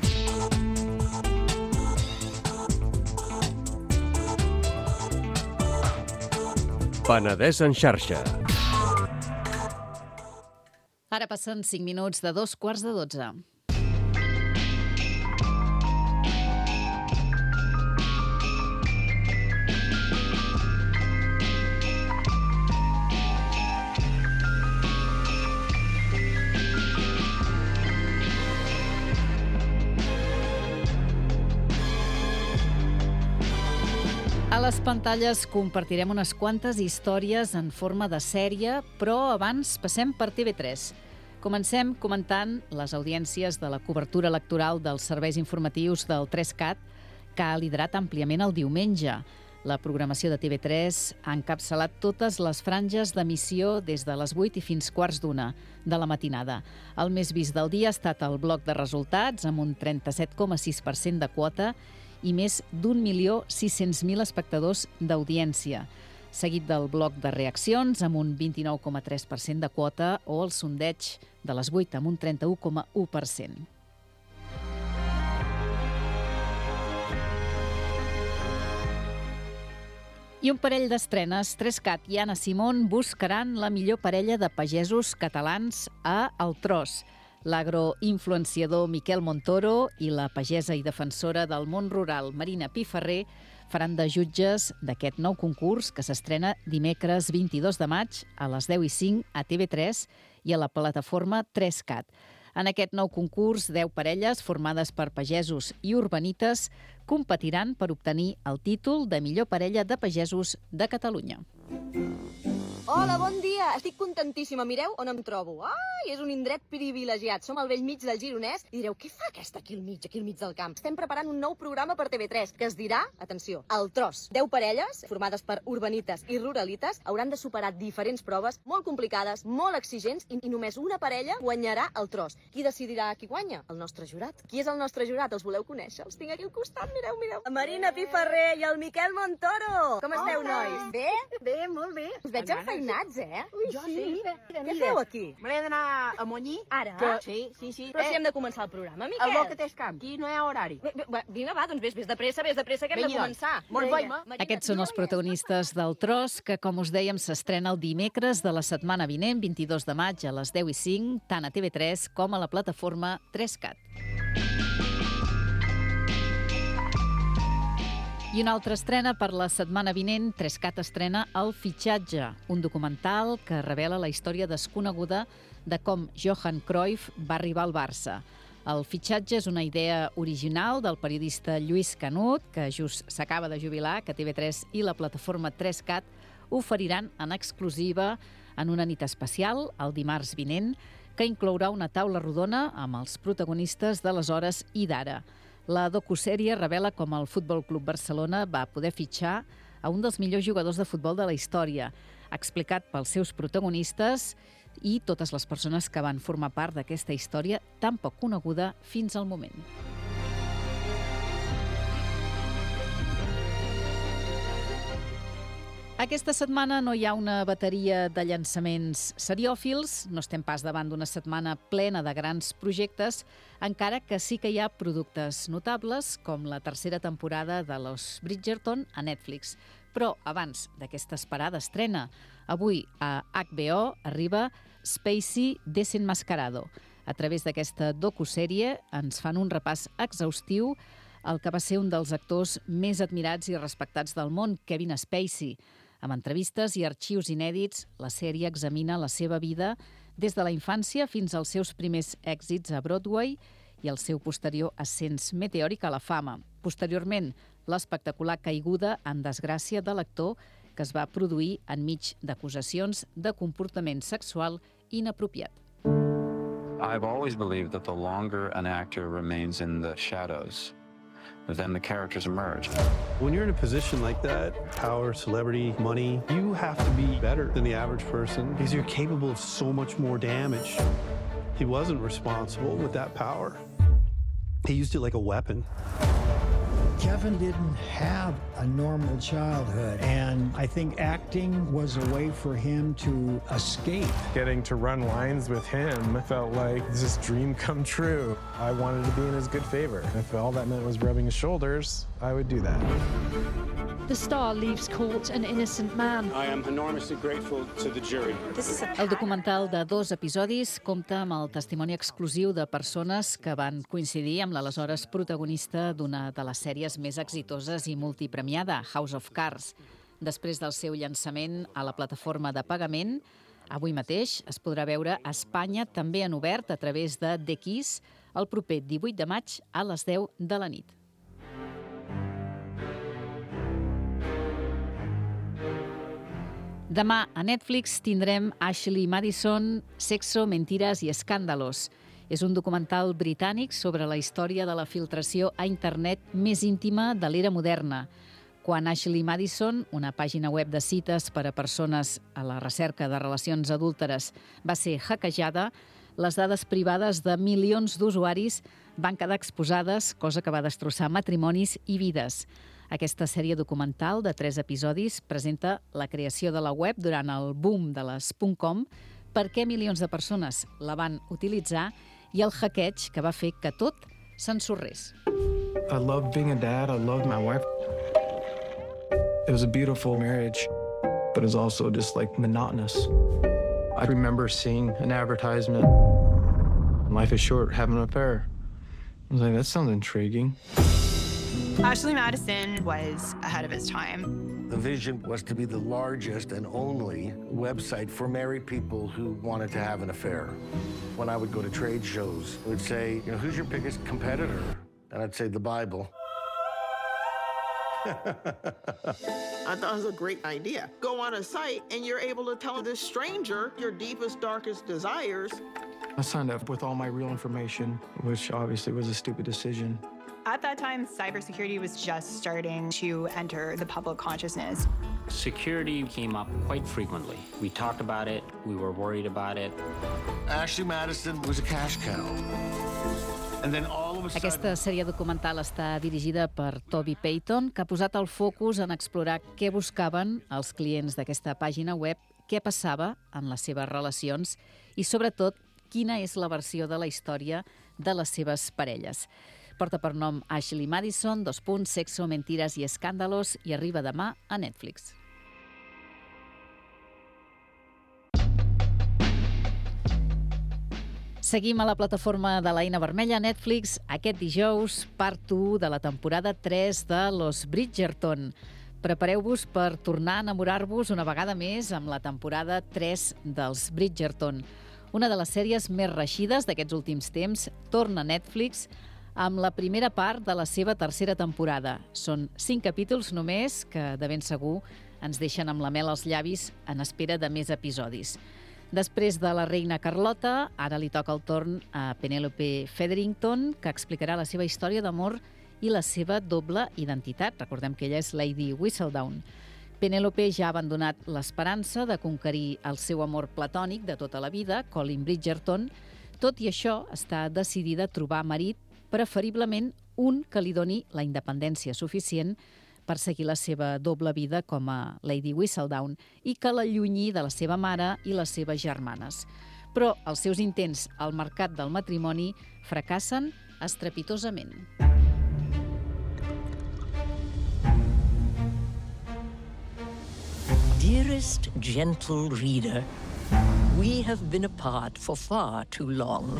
Penedès en xarxa. Ara passen cinc minuts de dos quarts de dotze. A les pantalles compartirem unes quantes històries en forma de sèrie, però abans passem per T V tres. Comencem comentant les audiències de la cobertura electoral dels serveis informatius del tres cat que ha liderat àmpliament el diumenge. La programació de T V tres ha encapçalat totes les franges d'emissió des de les vuit i fins quarts d'una de la matinada. El més vist del dia ha estat el bloc de resultats, amb un trenta-set coma sis per cent de quota i més d'un milió sis-cents mil espectadors d'audiència, seguit del bloc de reaccions, amb un vint-i-nou coma tres per cent de quota, o el sondeig de les vuit, amb un trenta-u coma u per cent. I un parell d'estrenes. Trescat i Anna Simón buscaran la millor parella de pagesos catalans a El Tros. L'agroinfluenciador Miquel Montoro i la pagesa i defensora del món rural Marina Piferrer faran de jutges d'aquest nou concurs que s'estrena dimecres vint-i-dos de maig a les deu i cinc a T V tres i a la plataforma Trescat. En aquest nou concurs, deu parelles formades per pagesos i urbanites competiran per obtenir el títol de millor parella de pagesos de Catalunya. Hola, bon dia. Estic contentíssima. Mireu on em trobo. Ai, és un indret privilegiat. Som al vell mig del Gironès i direu, què fa aquesta aquí al mig, aquí al mig del camp? Estem preparant un nou programa per T V tres que es dirà, atenció, El Tros. Deu parelles, formades per urbanites i ruralites, hauran de superar diferents proves molt complicades, molt exigents, i, i només una parella guanyarà El Tros. Qui decidirà qui guanya? El nostre jurat. Qui és el nostre jurat? Els voleu conèixer? Els tinc aquí al costat, mireu, mireu. La Marina Piferrer i el Miquel Montoro. Com esteu, nois? Bé? Bé, molt bé. Us veig enfeinats, eh? Ui, Jo sí. sí, mira, mira, Què mira. feu aquí? Me n'he d'anar a Montllí. Ara? Que... Sí, sí, sí. Però si hem de començar el programa, Miquel. El bo que tens camp. Aquí no hi ha horari. Bé, bé, bé, Vinga, va, doncs vés, vés de pressa, vés de pressa, que hem de Vinga, començar. Molt Vinga. bé, ma. Aquests són els protagonistes del Tros, que, com us dèiem, s'estrena el dimecres de la setmana vinent, vint-i-dos de maig, a les deu i cinc, tant a T V tres com a la plataforma Trescat. I una altra estrena per la setmana vinent. Trescat estrena El Fitxatge, un documental que revela la història desconeguda de com Johan Cruyff va arribar al Barça. El Fitxatge és una idea original del periodista Lluís Canut, que just s'acaba de jubilar, que T V tres i la plataforma Trescat oferiran en exclusiva en una nit especial, el dimarts vinent, que inclourà una taula rodona amb els protagonistes d'aleshores i d'ara. La docusèrie revela com el Futbol Club Barcelona va poder fitxar a un dels millors jugadors de futbol de la història, explicat pels seus protagonistes i totes les persones que van formar part d'aquesta història tan poc coneguda fins al moment. Aquesta setmana no hi ha una bateria de llançaments seriòfils, no estem pas davant d'una setmana plena de grans projectes, encara que sí que hi ha productes notables, com la tercera temporada de Los Bridgerton a Netflix. Però abans d'aquesta esperada estrena, avui a H B O arriba Spacey Desenmascarado. A través d'aquesta docusèrie ens fan un repàs exhaustiu al que va ser un dels actors més admirats i respectats del món, Kevin Spacey. Amb entrevistes i arxius inèdits, la sèrie examina la seva vida des de la infància fins als seus primers èxits a Broadway i el seu posterior ascens meteòric a la fama. Posteriorment, l'espectacular caiguda en desgràcia de l'actor, que es va produir enmig d'acusacions de comportament sexual inapropiat. I've always believed that the longer an actor remains in the shadows, then the characters emerge. When you're in a position like that, power, celebrity, money, you have to be better than the average person because you're capable of so much more damage. He wasn't responsible with that power. He used it like a weapon. Kevin didn't have a normal childhood, and I think acting was a way for him to escape. Getting to run lines with him felt like this dream come true. I wanted to be in his good favor. If all that meant was rubbing his shoulders, I would do that. The star leaves court an innocent man. I am enormously grateful to the jury. El documental de dos episodis compta amb el testimoni exclusiu de persones que van coincidir amb l'aleshores protagonista d'una de les sèries més exitoses i multipremiada, House of Cards. Després del seu llançament a la plataforma de pagament, avui mateix es podrà veure a Espanya també en obert a través de The Kiss el proper divuit de maig a les deu de la nit. Demà a Netflix tindrem Ashley Madison, Sexo, Mentiras y Escándalos. És un documental britànic sobre la història de la filtració a internet més íntima de l'era moderna. Quan Ashley Madison, una pàgina web de cites per a persones a la recerca de relacions adúlteres, va ser hackejada, les dades privades de milions d'usuaris van quedar exposades, cosa que va destrossar matrimonis i vides. Aquesta sèrie documental de tres episodis presenta la creació de la web durant el boom de les .com, per què milions de persones la van utilitzar i el hackeig que va fer que tot s'ensorrés. I love being a dad. I love my wife. It was a beautiful marriage, but it was also just like monotonous. I remember seeing an advertisement, life is short, have an affair. I was like, that sounds intriguing. Ashley Madison was ahead of its time. The vision was to be the largest and only website for married people who wanted to have an affair. When I would go to trade shows, I would say, you know, who's your biggest competitor? And I'd say the Bible. I thought it was a great idea. Go on a site and you're able to tell this stranger your deepest, darkest desires. I signed up with all my real information, which obviously was a stupid decision. At that time, cybersecurity was just starting to enter the public consciousness. Security came up quite frequently. We talked about it, we were worried about it. Ashley Madison was a cash cow. And then all of a sudden... Aquesta sèrie documental està dirigida per Toby Payton, que ha posat el focus en explorar què buscaven els clients d'aquesta pàgina web, què passava en les seves relacions i, sobretot, quina és la versió de la història de les seves parelles. Porta per nom Ashley Madison, dos punts, sexo, mentiras i escàndalos, i arriba demà a Netflix. Seguim a la plataforma de l'Eina Vermella, Netflix, aquest dijous, part u de la temporada tres de Los Bridgerton. Prepareu-vos per tornar a enamorar-vos una vegada més amb la temporada tres dels Bridgerton. Una de les sèries més reeixides d'aquests últims temps torna a Netflix amb la primera part de la seva tercera temporada. Són cinc capítols només que, de ben segur, ens deixen amb la mel als llavis en espera de més episodis. Després de la reina Carlota, ara li toca el torn a Penelope Featherington, que explicarà la seva història d'amor i la seva doble identitat. Recordem que ella és Lady Whistledown. Penelope ja ha abandonat l'esperança de conquerir el seu amor platònic de tota la vida, Colin Bridgerton. Tot i això, està decidida a trobar marit, preferiblement un que li doni la independència suficient per seguir la seva doble vida com a Lady Whistledown i que l'allunyi de la seva mare i les seves germanes. Però els seus intents al mercat del matrimoni fracassen estrepitosament. Dearest gentle reader, we have been apart for far too long.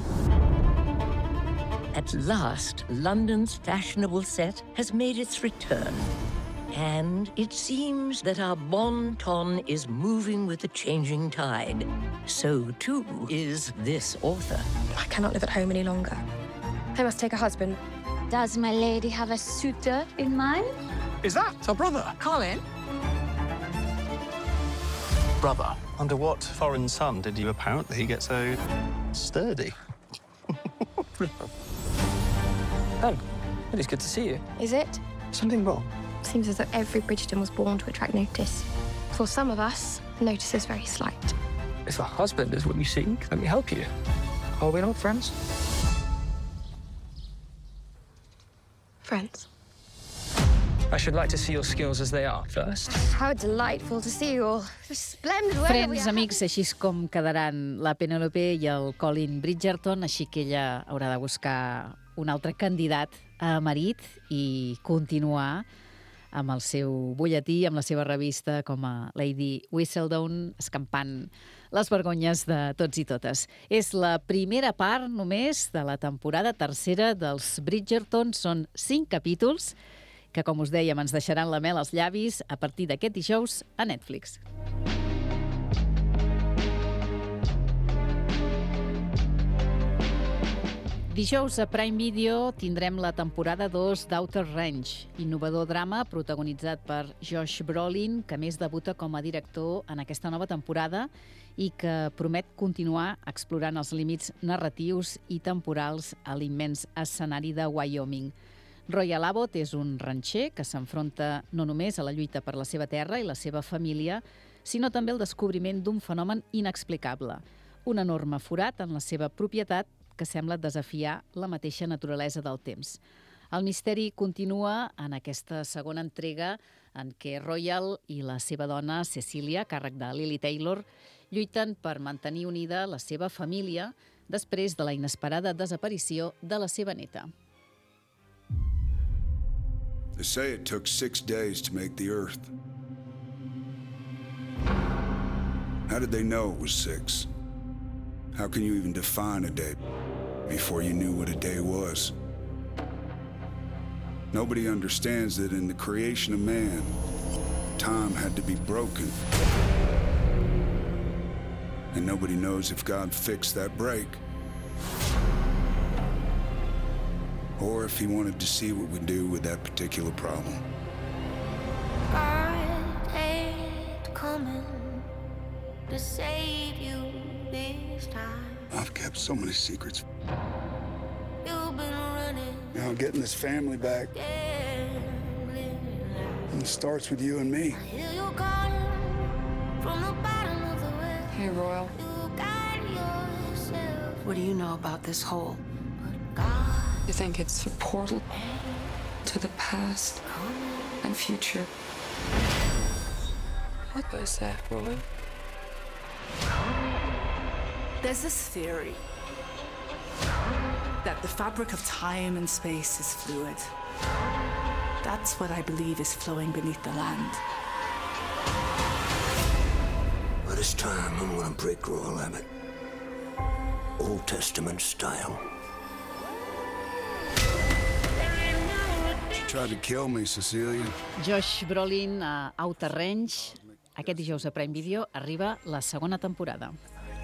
At last, London's fashionable set has made its return. And it seems that our bon ton is moving with the changing tide. So, too, is this author. I cannot live at home any longer. I must take a husband. Does my lady have a suitor in mind? Is that our brother? Colin? Brother, under what foreign sun did you apparently get so sturdy? Oh, it is good to see you. Is it? Something wrong? Seems as though every Bridgerton was born to attract notice. For some of us, notice is very slight. If a husband is what you seek, let me help you. Are we not friends? Friends. I should like to see your skills as they are first. How delightful to see you all. Splendid weather we Friends, are. amics, així és com quedaran la Penelope i el Colin Bridgerton, així que ella haurà de buscar un altre candidat a marit i continuar amb el seu butlletí, amb la seva revista com a Lady Whistledown, escampant les vergonyes de tots i totes. És la primera part només de la temporada tercera dels Bridgerton. Són cinc capítols que, com us dèiem, ens deixaran la mel als llavis a partir d'aquest dijous a Netflix. Dijous a Prime Video tindrem la temporada dos d'Outer Range, innovador drama protagonitzat per Josh Brolin, que a més debuta com a director en aquesta nova temporada i que promet continuar explorant els límits narratius i temporals a l'immens escenari de Wyoming. Royal Abbott és un ranxer que s'enfronta no només a la lluita per la seva terra i la seva família, sinó també al descobriment d'un fenomen inexplicable, un enorme forat en la seva propietat que sembla desafiar la mateixa naturalesa del temps. El misteri continua en aquesta segona entrega en què Royal i la seva dona, Cecilia, a càrrec de Lily Taylor, lluiten per mantenir unida la seva família després de la inesperada desaparició de la seva neta. They say it took six days to make the Earth. How did they know it was six? How can you even define a day before you knew what a day was? Nobody understands that in the creation of man, time had to be broken. And nobody knows if God fixed that break, or if he wanted to see what we do with that particular problem. God ain't coming to save you this time. I've kept so many secrets. You've been running. Now getting this family back. And it starts with you and me. I hear you calling from the bottom of the well. Hey, Royal. You got yourself. What do you know about this hole? You think it's a portal to the past and future? What was that, Roy? There's this theory that the fabric of time and space is fluid. That's what I believe is flowing beneath the land. By this time, I'm gonna break Royal Abbott. Old Testament style. She tried to kill me, Cecilia. Josh Brolin a Outer Range. Aquest dijous a Prime Video arriba la segona temporada.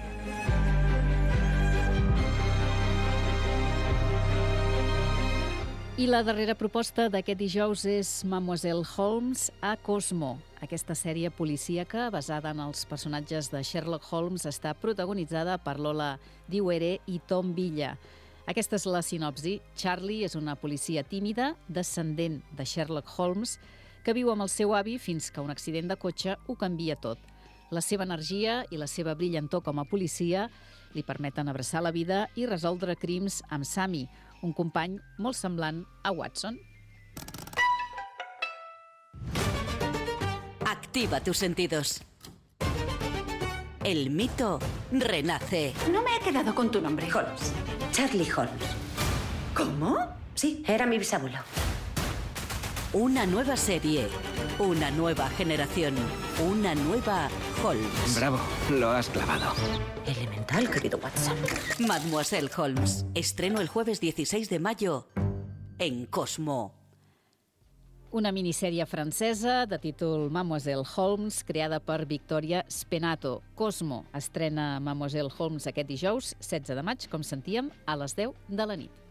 I la darrera proposta d'aquest dijous és Mademoiselle Holmes a Cosmo. Aquesta sèrie policíaca, basada en els personatges de Sherlock Holmes, està protagonitzada per Lola Diuere i Tom Villa. Aquesta és la sinopsi. Charlie és una policia tímida, descendent de Sherlock Holmes, que viu amb el seu avi fins que un accident de cotxe ho canvia tot. La seva energia i la seva brillantor com a policia li permeten abraçar la vida i resoldre crims amb Sammy, un company molt semblant a Watson. Activa tus sentidos. El mito renace. No me he quedado con tu nombre. Holmes. Charlie Holmes. ¿Cómo? Sí, era mi bisabuelo. Una nueva serie, una nueva generación, una nueva Holmes. Bravo, lo has clavado. Elemental, querido Watson. Mademoiselle Holmes. Estreno el jueves dieciséis de mayo en Cosmo. Una minissèrie francesa de títol Mademoiselle Holmes, creada per Victoria Spenato. Cosmo estrena Mademoiselle Holmes aquest dijous, setze de maig, com sentíem, a les deu de la nit.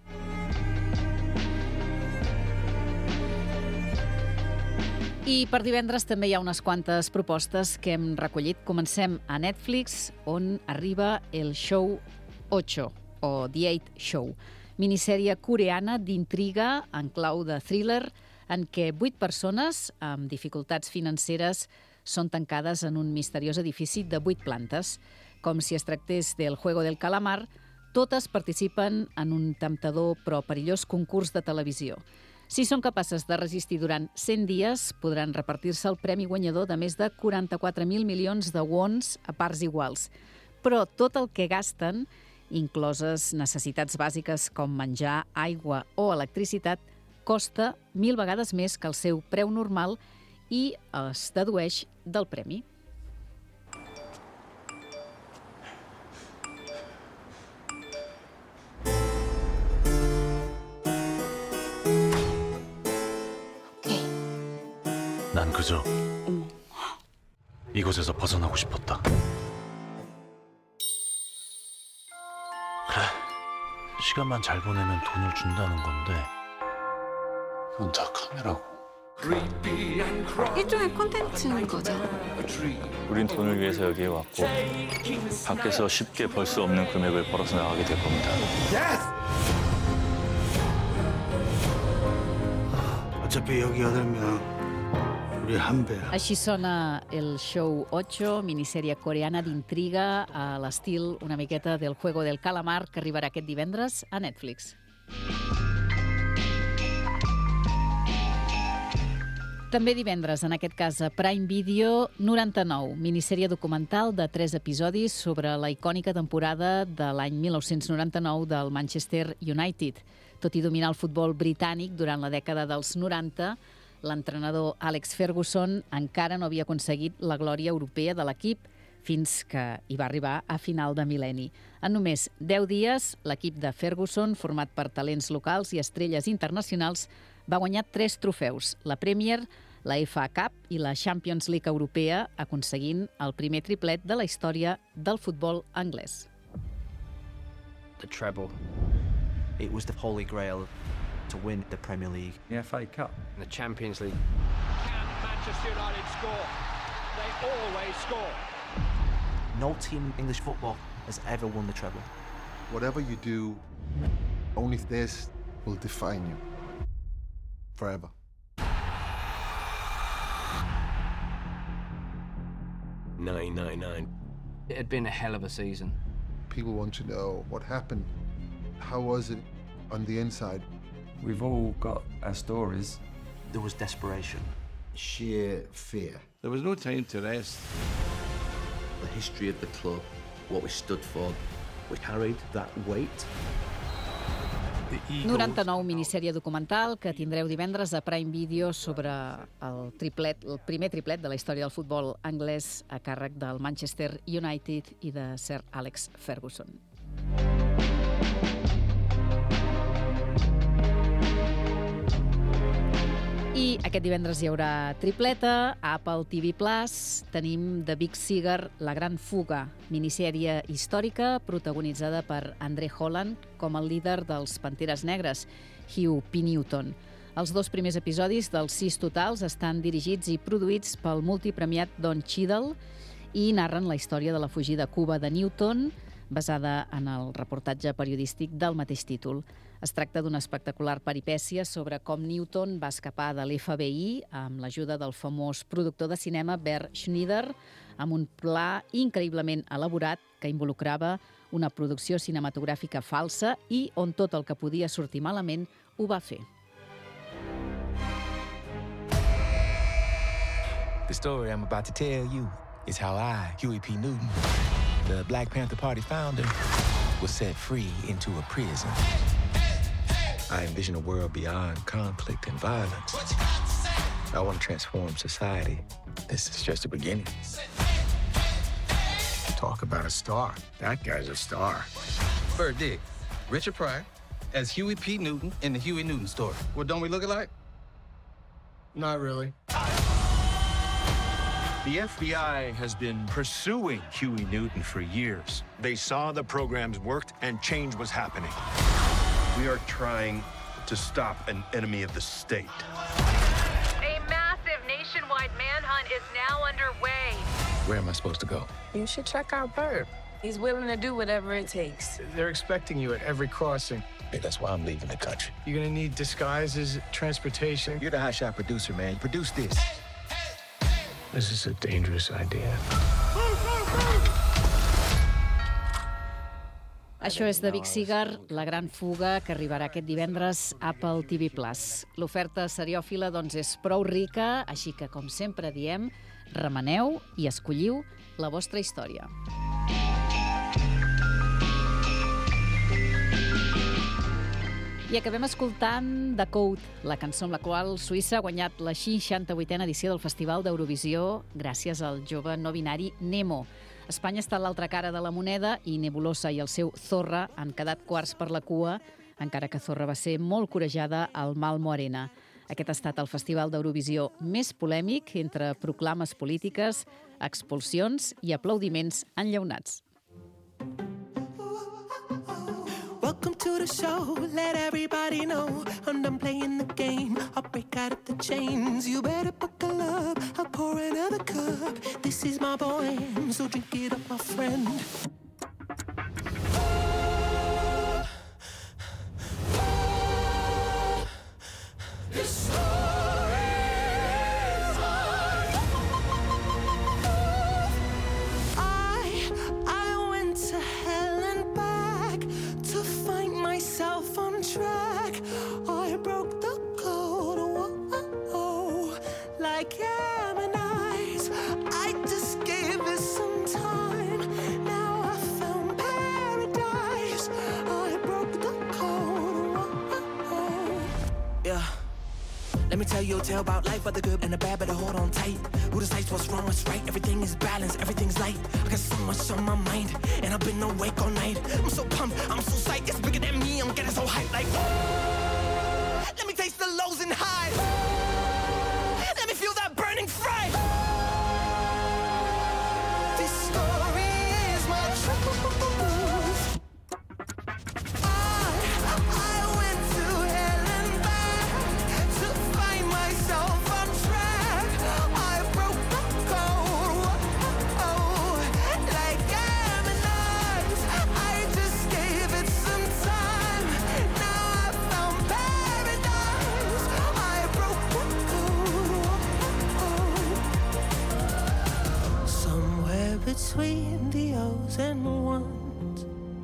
I per divendres també hi ha unes quantes propostes que hem recollit. Comencem a Netflix, on arriba el Show ocho, o The Eight Show, minissèrie coreana d'intriga en clau de thriller, en què vuit persones amb dificultats financeres són tancades en un misteriós edifici de vuit plantes. Com si es tractés del Juego del Calamar, totes participen en un temptador però perillós concurs de televisió. Si són capaces de resistir durant cent dies, podran repartir-se el premi guanyador de més de quaranta-quatre mil milions de wons a parts iguals. Però tot el que gasten, incloses necessitats bàsiques com menjar, aigua o electricitat, costa mil vegades més que el seu preu normal i es dedueix del premi. 난 그저 이곳에서 벗어나고 싶었다. 그래, 시간만 잘 보내면 돈을 준다는 건데 이건 다 카메라고. 일종의 콘텐츠인 거죠. 우린 돈을 위해서 여기에 왔고 밖에서 쉽게 벌 수 없는 금액을 벌어서 나가게 될 겁니다. 어차피 여기 여덟 명, 우리 한 배야. Així sona el show ocho, minissèrie coreana d'intriga a l'estil una miqueta del Juego del Calamar, que arribarà aquest divendres a Netflix. També divendres, en aquest cas a Prime Video, noranta-nou, minissèrie documental de tres episodis sobre la icònica temporada de l'any mil nou-cents noranta-nou del Manchester United. Tot i dominar el futbol britànic durant la dècada dels noranta, l'entrenador Alex Ferguson encara no havia aconseguit la glòria europea de l'equip fins que hi va arribar a final de mil·lenni. En només deu dies, l'equip de Ferguson, format per talents locals i estrelles internacionals, va guanyar tres trofeus, la Premier, la F A Cup i la Champions League europea, aconseguint el primer triplet de la història del futbol anglès. The treble. It was the holy grail to win the Premier League. The F A Cup. And the Champions League. Can Manchester United score? They always score. No team in English football has ever won the treble. Whatever you do, only this will define you. Forever. nine ninety-nine. It had been a hell of a season. People want to know what happened. How was it on the inside? We've all got our stories. There was desperation. Sheer fear. There was no time to rest. The history of the club, what we stood for, we carried that weight. noranta-nou, minissèrie documental que tindreu divendres a Prime Video sobre el triplet, el primer triplet de la història del futbol anglès a càrrec del Manchester United i de Sir Alex Ferguson. I aquest divendres hi haurà tripleta, a Apple T V Plus, tenim The Big Cigar, La Gran Fuga, minissèrie històrica protagonitzada per Andre Holland com el líder dels Panteres Negres, Huey P. Newton. Els dos primers episodis dels sis totals estan dirigits i produïts pel multipremiat Don Cheadle i narren la història de la fugida a Cuba de Newton, basada en el reportatge periodístic del mateix títol. Es tracta d'una espectacular peripècia sobre com Newton va escapar de l'F B I amb l'ajuda del famós productor de cinema Bert Schneider, amb un pla increïblement elaborat que involucrava una producció cinematogràfica falsa i on tot el que podia sortir malament ho va fer. The story I'm about to tell you is how I, Huey P. Newton, the Black Panther Party founder, was set free into a prison. I envision a world beyond conflict and violence. I want to transform society. This is just the beginning. Talk about a star. That guy's a star. Bird Dig, Richard Pryor as Huey P. Newton in the Huey Newton story. Well, don't we look alike? Not really. The F B I has been pursuing Huey Newton for years. They saw the programs worked and change was happening. We are trying to stop an enemy of the state. A massive nationwide manhunt is now underway. Where am I supposed to go? You should check out Bird. He's willing to do whatever it takes. They're expecting you at every crossing. Hey, that's why I'm leaving the country. You're gonna need disguises, transportation. You're the hotshot producer, man. Produce this. This is a dangerous idea. Això és The Big Cigar, La Gran Fuga, que arribarà aquest divendres a Apple T V Plus. L'oferta seriòfila doncs, és prou rica, així que, com sempre diem, remeneu i escolliu la vostra història. I acabem escoltant The Code, la cançó amb la qual Suïssa ha guanyat la seixanta-vuitena edició del Festival d'Eurovisió gràcies al jove no binari Nemo. Espanya està a l'altra cara de la moneda i Nebulosa i el seu Zorra han quedat quarts per la cua, encara que Zorra va ser molt corejada al Malmo Arena. Aquest ha estat el Festival d'Eurovisió més polèmic entre proclames polítiques, expulsions i aplaudiments enllaunats. Welcome to the show, let everybody know I'm done playing the game. I'll break out of the chains. You better buckle up, I'll pour another cup. This is my bohem, so drink it up, my friend. This story is mine. I, I went to hell and back to find myself on track. I broke the code, whoa, like Ammonites. I just gave it some time. Now I found paradise. I broke the code, whoa. Yeah. Let me tell you a tale about life, but the good and the bad, better hold on tight. Who decides what's wrong, what's right? Everything is balanced, everything's light. I got so much on my mind, and I've been awake all night. I'm so pumped, I'm so psyched, it's bigger than me, I'm getting so hyped like, oh, let me taste the lows and highs. Let me feel that burning fry. This story is my truth. I went to hell and back to find myself on track. I broke the code, oh, like Ammonites. I just gave it some time. Now I found paradise. I broke the code, somewhere between the O's and ones.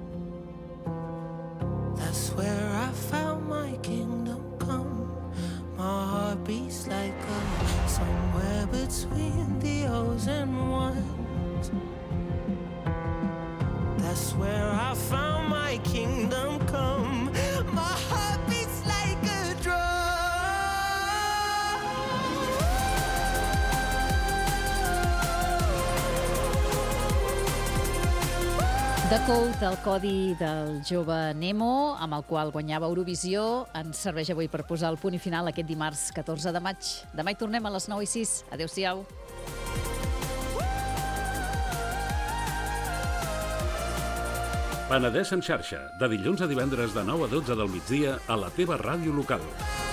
That's where I found my kingdom come. My heart beats like a somewhere between the O's and ones. That's where I found my kingdom come. My heart beats like a drum. The Code, el codi del jove Nemo, amb el qual guanyava Eurovisió, ens serveix avui per posar el punt i final aquest dimarts catorze de maig. Demà hi tornem a les nou i sis. Adéu-siau. Penedès en xarxa, de dilluns a divendres de nou a dotze del migdia a la teva ràdio local.